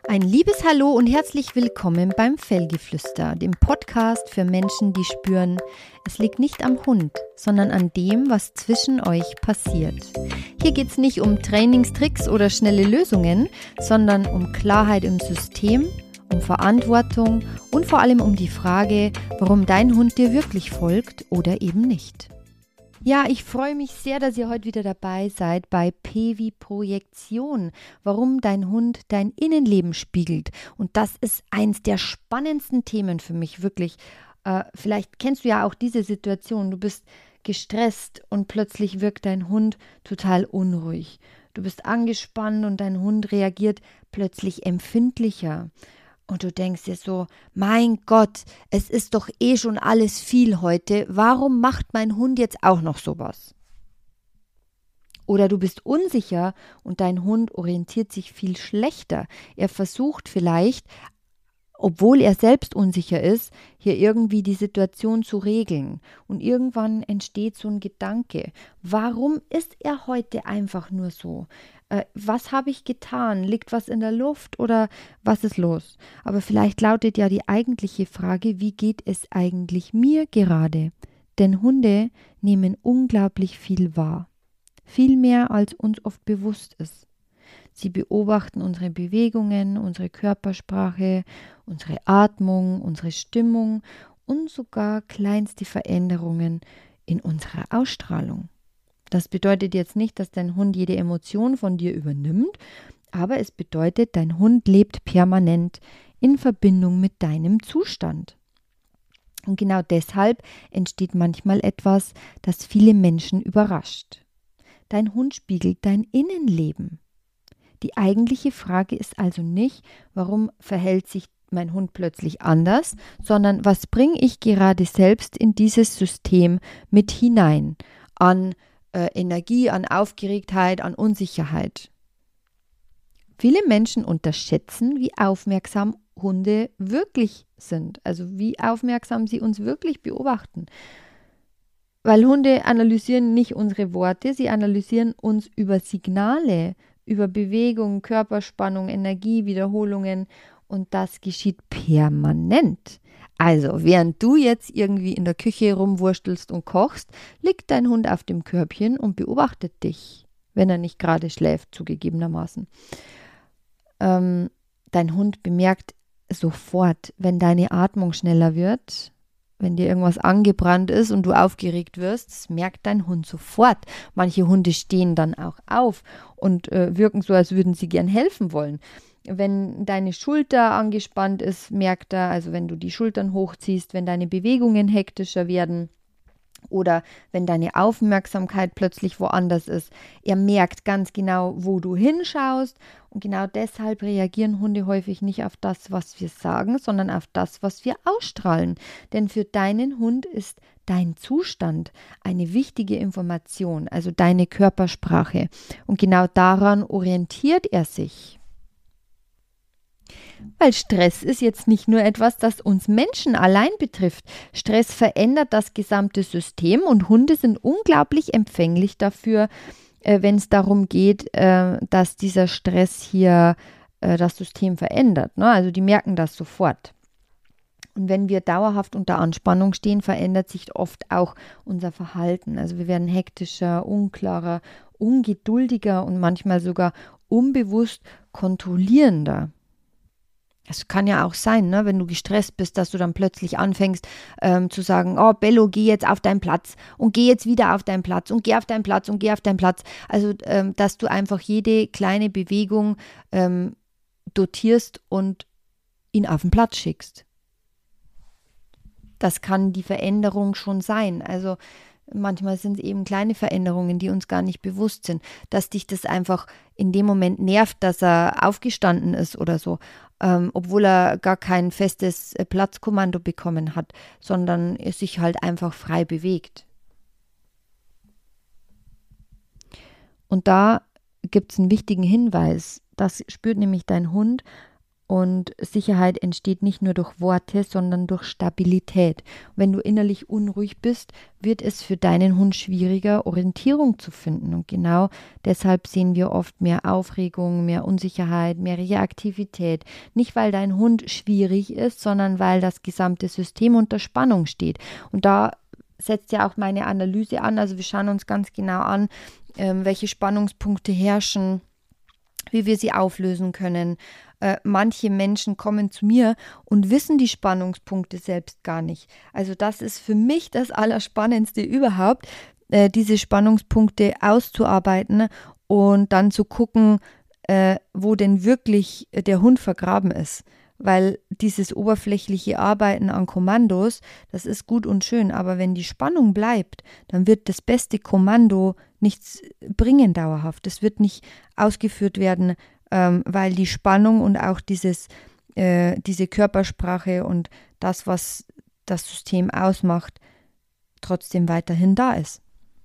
Ein liebes Hallo und herzlich willkommen beim Fellgeflüster, dem Podcast für Menschen, die spüren, es liegt nicht am Hund, sondern an dem, was zwischen euch passiert. Hier geht es nicht um Trainingstricks oder schnelle Lösungen, sondern um Klarheit im System, um Verantwortung und vor allem um die Frage, warum dein Hund dir wirklich folgt oder eben nicht. Ja, ich freue mich sehr, dass ihr heute wieder dabei seid bei P wie Projektion, warum dein Hund dein Innenleben spiegelt. Und das ist eins der spannendsten Themen für mich, wirklich. Vielleicht kennst du ja auch diese Situation, du bist gestresst und plötzlich wirkt dein Hund total unruhig. Du bist angespannt und dein Hund reagiert plötzlich empfindlicher. Und du denkst dir so, mein Gott, es ist doch eh schon alles viel heute, warum macht mein Hund jetzt auch noch sowas? Oder du bist unsicher und dein Hund orientiert sich viel schlechter. Er versucht vielleicht, obwohl er selbst unsicher ist, hier irgendwie die Situation zu regeln. Und irgendwann entsteht so ein Gedanke, warum ist er heute einfach nur so? Was habe ich getan? Liegt was in der Luft oder was ist los? Aber vielleicht lautet ja die eigentliche Frage, wie geht es eigentlich mir gerade? Denn Hunde nehmen unglaublich viel wahr. Viel mehr, als uns oft bewusst ist. Sie beobachten unsere Bewegungen, unsere Körpersprache, unsere Atmung, unsere Stimmung und sogar kleinste Veränderungen in unserer Ausstrahlung. Das bedeutet jetzt nicht, dass dein Hund jede Emotion von dir übernimmt, aber es bedeutet, dein Hund lebt permanent in Verbindung mit deinem Zustand. Und genau deshalb entsteht manchmal etwas, das viele Menschen überrascht. Dein Hund spiegelt dein Innenleben. Die eigentliche Frage ist also nicht, warum verhält sich mein Hund plötzlich anders, sondern was bringe ich gerade selbst in dieses System mit hinein an Energie, an Aufgeregtheit, an Unsicherheit. Viele Menschen unterschätzen, wie aufmerksam Hunde wirklich sind, also wie aufmerksam sie uns wirklich beobachten. Weil Hunde analysieren nicht unsere Worte, sie analysieren uns über Signale, über Bewegung, Körperspannung, Energie, Wiederholungen und das geschieht permanent. Also, während du jetzt irgendwie in der Küche rumwurstelst und kochst, liegt dein Hund auf dem Körbchen und beobachtet dich, wenn er nicht gerade schläft, zugegebenermaßen. Dein Hund bemerkt sofort, wenn deine Atmung schneller wird, wenn dir irgendwas angebrannt ist und du aufgeregt wirst, das merkt dein Hund sofort. Manche Hunde stehen dann auch auf und wirken so, als würden sie gern helfen wollen. Wenn deine Schulter angespannt ist, merkt er, also wenn du die Schultern hochziehst, wenn deine Bewegungen hektischer werden oder wenn deine Aufmerksamkeit plötzlich woanders ist. Er merkt ganz genau, wo du hinschaust und genau deshalb reagieren Hunde häufig nicht auf das, was wir sagen, sondern auf das, was wir ausstrahlen. Denn für deinen Hund ist dein Zustand eine wichtige Information, also deine Körpersprache. Und genau daran orientiert er sich. Weil Stress ist jetzt nicht nur etwas, das uns Menschen allein betrifft. Stress verändert das gesamte System und Hunde sind unglaublich empfänglich dafür, wenn es darum geht, dass dieser Stress hier das System verändert. Ne? Also die merken das sofort. Und wenn wir dauerhaft unter Anspannung stehen, verändert sich oft auch unser Verhalten. Also wir werden hektischer, unklarer, ungeduldiger und manchmal sogar unbewusst kontrollierender. Es kann ja auch sein, ne, wenn du gestresst bist, dass du dann plötzlich anfängst zu sagen, oh Bello, geh jetzt auf deinen Platz und geh jetzt wieder auf deinen Platz und geh auf deinen Platz und geh auf deinen Platz. Also, dass du einfach jede kleine Bewegung dotierst und ihn auf den Platz schickst. Das kann die Veränderung schon sein. Also manchmal sind es eben kleine Veränderungen, die uns gar nicht bewusst sind, dass dich das einfach in dem Moment nervt, dass er aufgestanden ist oder so, obwohl er gar kein festes Platzkommando bekommen hat, sondern er sich halt einfach frei bewegt. Und da gibt es einen wichtigen Hinweis, das spürt nämlich dein Hund Und Sicherheit entsteht nicht nur durch Worte, sondern durch Stabilität. Wenn du innerlich unruhig bist, wird es für deinen Hund schwieriger, Orientierung zu finden. Und genau deshalb sehen wir oft mehr Aufregung, mehr Unsicherheit, mehr Reaktivität. Nicht, weil dein Hund schwierig ist, sondern weil das gesamte System unter Spannung steht. Und da setzt ja auch meine Analyse an. Also wir schauen uns ganz genau an, welche Spannungspunkte herrschen, wie wir sie auflösen können. Manche Menschen kommen zu mir und wissen die Spannungspunkte selbst gar nicht. Also das ist für mich das Allerspannendste überhaupt, diese Spannungspunkte auszuarbeiten und dann zu gucken, wo denn wirklich der Hund vergraben ist. Weil dieses oberflächliche Arbeiten an Kommandos, das ist gut und schön, aber wenn die Spannung bleibt, dann wird das beste Kommando nichts bringen dauerhaft. Es wird nicht ausgeführt werden, weil die Spannung und auch diese Körpersprache und das, was das System ausmacht, trotzdem weiterhin da ist.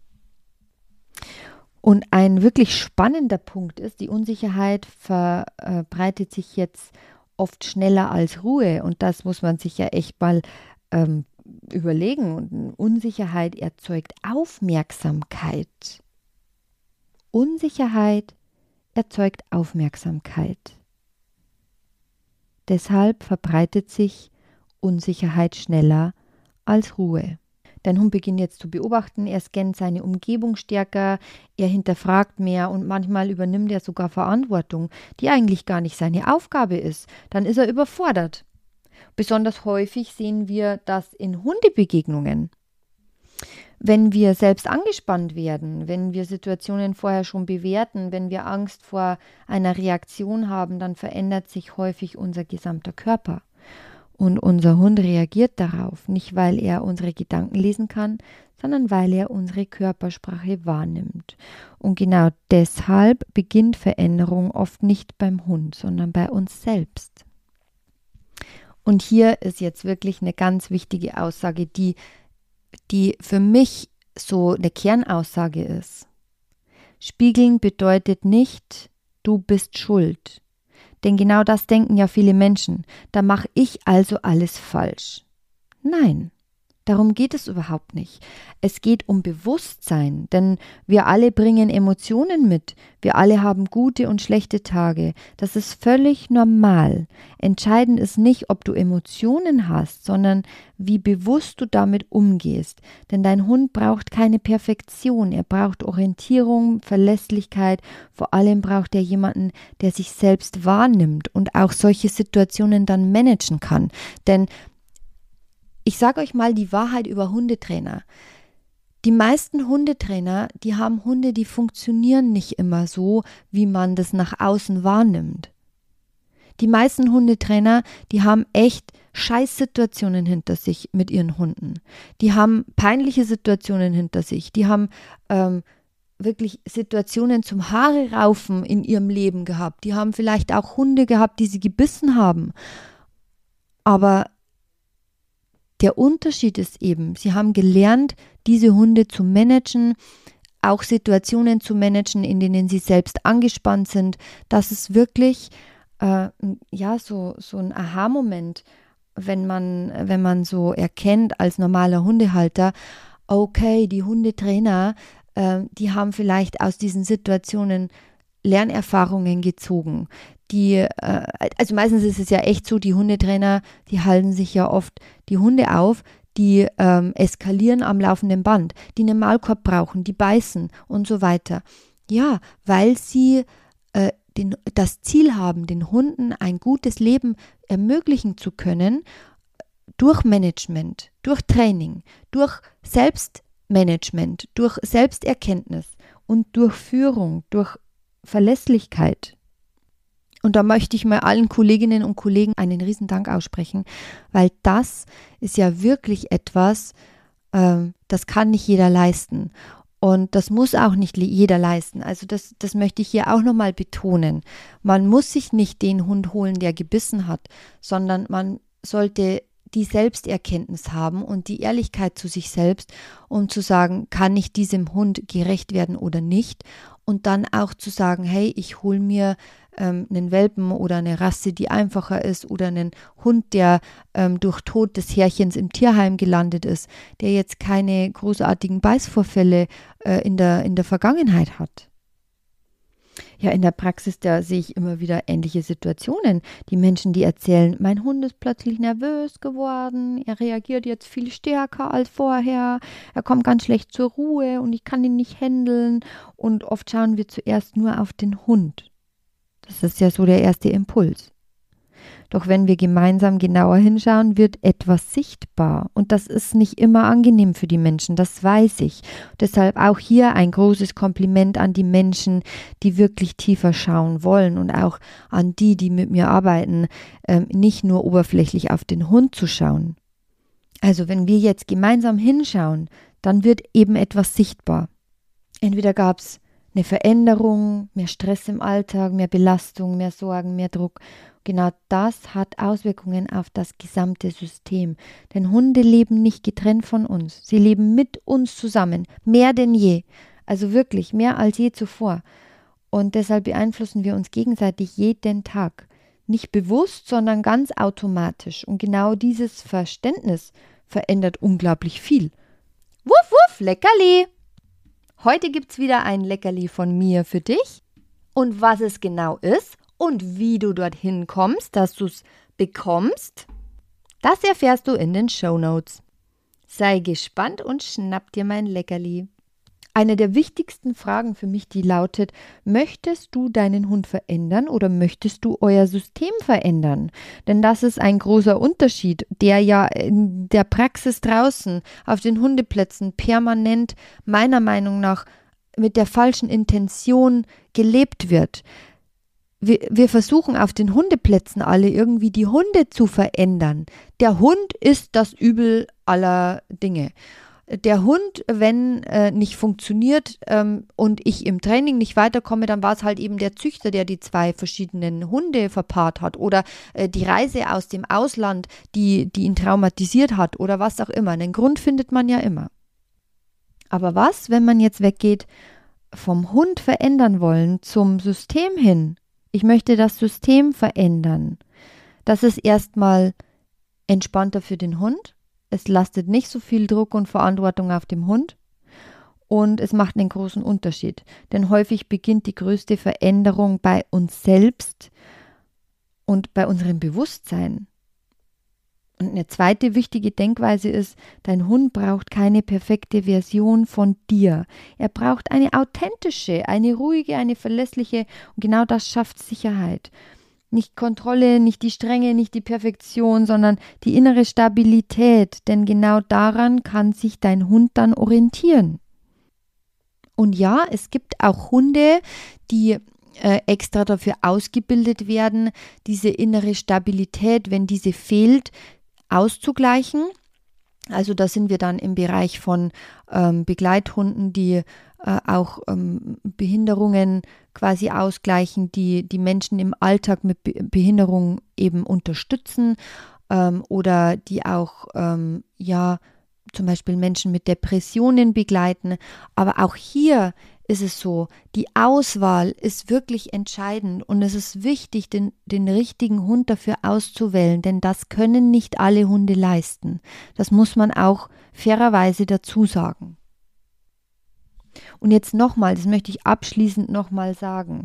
Und ein wirklich spannender Punkt ist, die Unsicherheit verbreitet sich jetzt oft schneller als Ruhe. Und das muss man sich ja echt mal überlegen. Und Unsicherheit erzeugt Aufmerksamkeit. Unsicherheit erzeugt Aufmerksamkeit. Deshalb verbreitet sich Unsicherheit schneller als Ruhe. Dein Hund beginnt jetzt zu beobachten, er scannt seine Umgebung stärker, er hinterfragt mehr und manchmal übernimmt er sogar Verantwortung, die eigentlich gar nicht seine Aufgabe ist. Dann ist er überfordert. Besonders häufig sehen wir das in Hundebegegnungen. Wenn wir selbst angespannt werden, wenn wir Situationen vorher schon bewerten, wenn wir Angst vor einer Reaktion haben, dann verändert sich häufig unser gesamter Körper. Und unser Hund reagiert darauf, nicht weil er unsere Gedanken lesen kann, sondern weil er unsere Körpersprache wahrnimmt. Und genau deshalb beginnt Veränderung oft nicht beim Hund, sondern bei uns selbst. Und hier ist jetzt wirklich eine ganz wichtige Aussage, die für mich so eine Kernaussage ist. Spiegeln bedeutet nicht, du bist schuld. Denn genau das denken ja viele Menschen. Da mache ich also alles falsch. Nein, darum geht es überhaupt nicht. Es geht um Bewusstsein, denn wir alle bringen Emotionen mit. Wir alle haben gute und schlechte Tage. Das ist völlig normal. Entscheidend ist nicht, ob du Emotionen hast, sondern wie bewusst du damit umgehst. Denn dein Hund braucht keine Perfektion. Er braucht Orientierung, Verlässlichkeit. Vor allem braucht er jemanden, der sich selbst wahrnimmt und auch solche Situationen dann managen kann. Denn ich sage euch mal die Wahrheit über Hundetrainer. Die meisten Hundetrainer, die haben Hunde, die funktionieren nicht immer so, wie man das nach außen wahrnimmt. Die meisten Hundetrainer, die haben echt Scheißsituationen hinter sich mit ihren Hunden. Die haben peinliche Situationen hinter sich. Die haben wirklich Situationen zum Haare raufen in ihrem Leben gehabt. Die haben vielleicht auch Hunde gehabt, die sie gebissen haben. Aber der Unterschied ist eben, sie haben gelernt, diese Hunde zu managen, auch Situationen zu managen, in denen sie selbst angespannt sind. Das ist wirklich so ein Aha-Moment, wenn man so erkennt als normaler Hundehalter, okay, die Hundetrainer, die haben vielleicht aus diesen Situationen Lernerfahrungen gezogen. Also meistens ist es ja echt so, die Hundetrainer, die halten sich ja oft die Hunde auf, die eskalieren am laufenden Band, die einen Maulkorb brauchen, die beißen und so weiter. Ja, weil sie das Ziel haben, den Hunden ein gutes Leben ermöglichen zu können, durch Management, durch Training, durch Selbstmanagement, durch Selbsterkenntnis und durch Führung, durch Verlässlichkeit. Und da möchte ich mal allen Kolleginnen und Kollegen einen riesen Dank aussprechen, weil das ist ja wirklich etwas, das kann nicht jeder leisten. Und das muss auch nicht jeder leisten. Also das möchte ich hier auch nochmal betonen. Man muss sich nicht den Hund holen, der gebissen hat, sondern man sollte die Selbsterkenntnis haben und die Ehrlichkeit zu sich selbst, um zu sagen, kann ich diesem Hund gerecht werden oder nicht? Und dann auch zu sagen, hey, ich hole mir einen Welpen oder eine Rasse, die einfacher ist oder einen Hund, der durch Tod des Herrchens im Tierheim gelandet ist, der jetzt keine großartigen Beißvorfälle in der Vergangenheit hat. Ja, in der Praxis, da sehe ich immer wieder ähnliche Situationen. Die Menschen, die erzählen, mein Hund ist plötzlich nervös geworden, er reagiert jetzt viel stärker als vorher, er kommt ganz schlecht zur Ruhe und ich kann ihn nicht händeln. Und oft schauen wir zuerst nur auf den Hund. Das ist ja so der erste Impuls. Doch wenn wir gemeinsam genauer hinschauen, wird etwas sichtbar. Und das ist nicht immer angenehm für die Menschen, das weiß ich. Deshalb auch hier ein großes Kompliment an die Menschen, die wirklich tiefer schauen wollen und auch an die mit mir arbeiten, nicht nur oberflächlich auf den Hund zu schauen. Also wenn wir jetzt gemeinsam hinschauen, dann wird eben etwas sichtbar. Entweder gab es eine Veränderung, mehr Stress im Alltag, mehr Belastung, mehr Sorgen, mehr Druck. Genau das hat Auswirkungen auf das gesamte System. Denn Hunde leben nicht getrennt von uns. Sie leben mit uns zusammen, mehr denn je. Also wirklich, mehr als je zuvor. Und deshalb beeinflussen wir uns gegenseitig jeden Tag. Nicht bewusst, sondern ganz automatisch. Und genau dieses Verständnis verändert unglaublich viel. Wuff, wuff, Leckerli! Heute gibt's wieder ein Leckerli von mir für dich. Und was es genau ist und wie du dorthin kommst, dass du es bekommst, das erfährst du in den Shownotes. Sei gespannt und schnapp dir mein Leckerli. Eine der wichtigsten Fragen für mich, die lautet, möchtest du deinen Hund verändern oder möchtest du euer System verändern? Denn das ist ein großer Unterschied, der ja in der Praxis draußen auf den Hundeplätzen permanent meiner Meinung nach mit der falschen Intention gelebt wird. Wir versuchen auf den Hundeplätzen alle irgendwie die Hunde zu verändern. Der Hund ist das Übel aller Dinge. Der Hund, wenn nicht funktioniert und ich im Training nicht weiterkomme, dann war es halt eben der Züchter, der die 2 verschiedenen Hunde verpaart hat oder die Reise aus dem Ausland, die ihn traumatisiert hat oder was auch immer. Einen Grund findet man ja immer. Aber was, wenn man jetzt weggeht, vom Hund verändern wollen zum System hin? Ich möchte das System verändern. Das ist erstmal entspannter für den Hund. Es lastet nicht so viel Druck und Verantwortung auf dem Hund und es macht einen großen Unterschied. Denn häufig beginnt die größte Veränderung bei uns selbst und bei unserem Bewusstsein. Und eine zweite wichtige Denkweise ist, dein Hund braucht keine perfekte Version von dir. Er braucht eine authentische, eine ruhige, eine verlässliche und genau das schafft Sicherheit. Nicht Kontrolle, nicht die Strenge, nicht die Perfektion, sondern die innere Stabilität, denn genau daran kann sich dein Hund dann orientieren. Und ja, es gibt auch Hunde, die extra dafür ausgebildet werden, diese innere Stabilität, wenn diese fehlt, auszugleichen. Also da sind wir dann im Bereich von Begleithunden, die auch Behinderungen quasi ausgleichen, die Menschen im Alltag mit Behinderung eben unterstützen oder die auch zum Beispiel Menschen mit Depressionen begleiten. Aber auch hier ist es so, die Auswahl ist wirklich entscheidend und es ist wichtig, den richtigen Hund dafür auszuwählen, denn das können nicht alle Hunde leisten. Das muss man auch fairerweise dazu sagen. Und jetzt nochmal, das möchte ich abschließend nochmal sagen.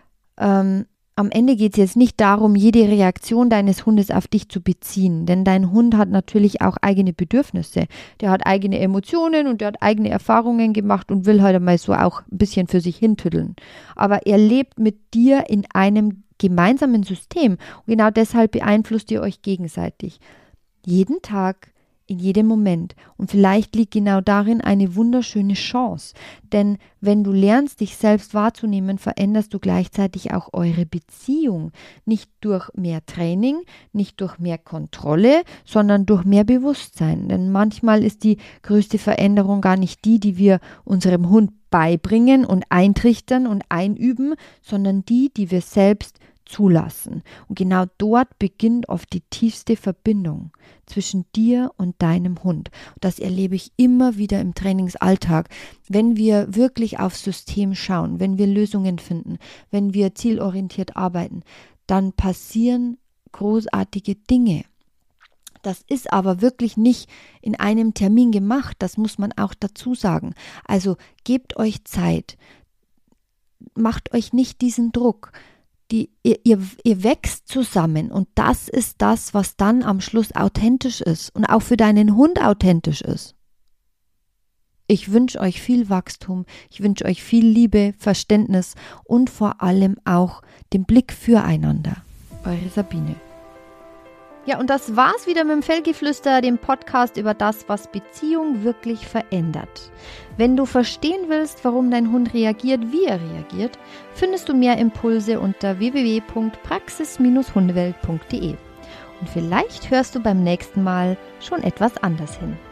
Am Ende geht es jetzt nicht darum, jede Reaktion deines Hundes auf dich zu beziehen, denn dein Hund hat natürlich auch eigene Bedürfnisse. Der hat eigene Emotionen und der hat eigene Erfahrungen gemacht und will halt einmal so auch ein bisschen für sich hintüddeln. Aber er lebt mit dir in einem gemeinsamen System und genau deshalb beeinflusst ihr euch gegenseitig. Jeden Tag, in jedem Moment. Und vielleicht liegt genau darin eine wunderschöne Chance. Denn wenn du lernst, dich selbst wahrzunehmen, veränderst du gleichzeitig auch eure Beziehung. Nicht durch mehr Training, nicht durch mehr Kontrolle, sondern durch mehr Bewusstsein. Denn manchmal ist die größte Veränderung gar nicht die wir unserem Hund beibringen und eintrichtern und einüben, sondern die wir selbst zulassen. Und genau dort beginnt oft die tiefste Verbindung zwischen dir und deinem Hund. Das erlebe ich immer wieder im Trainingsalltag. Wenn wir wirklich aufs System schauen, wenn wir Lösungen finden, wenn wir zielorientiert arbeiten, dann passieren großartige Dinge. Das ist aber wirklich nicht in einem Termin gemacht, das muss man auch dazu sagen. Also gebt euch Zeit, macht euch nicht diesen Druck. Ihr wächst zusammen und das ist das, was dann am Schluss authentisch ist und auch für deinen Hund authentisch ist. Ich wünsche euch viel Wachstum, ich wünsche euch viel Liebe, Verständnis und vor allem auch den Blick füreinander. Eure Sabine. Ja, und das war's wieder mit dem Fellgeflüster, dem Podcast über das, was Beziehung wirklich verändert. Wenn du verstehen willst, warum dein Hund reagiert, wie er reagiert, findest du mehr Impulse unter www.praxis-hundewelt.de. Und vielleicht hörst du beim nächsten Mal schon etwas anders hin.